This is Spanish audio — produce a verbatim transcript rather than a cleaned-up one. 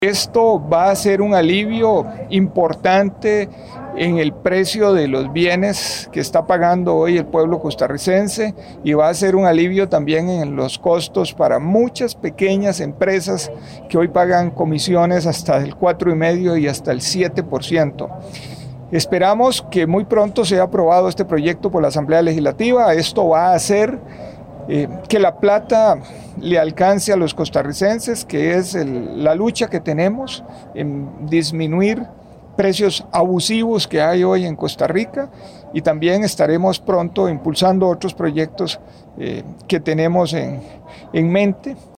Esto va a ser un alivio importante en el precio de los bienes que está pagando hoy el pueblo costarricense y va a ser un alivio también en los costos para muchas pequeñas empresas que hoy pagan comisiones hasta el cuatro y medio y hasta el siete por ciento. Esperamos que muy pronto sea aprobado este proyecto por la Asamblea Legislativa. Esto va a hacer Eh, que la plata le alcance a los costarricenses, que es el, la lucha que tenemos en disminuir precios abusivos que hay hoy en Costa Rica, y también estaremos pronto impulsando otros proyectos eh, que tenemos en, en mente.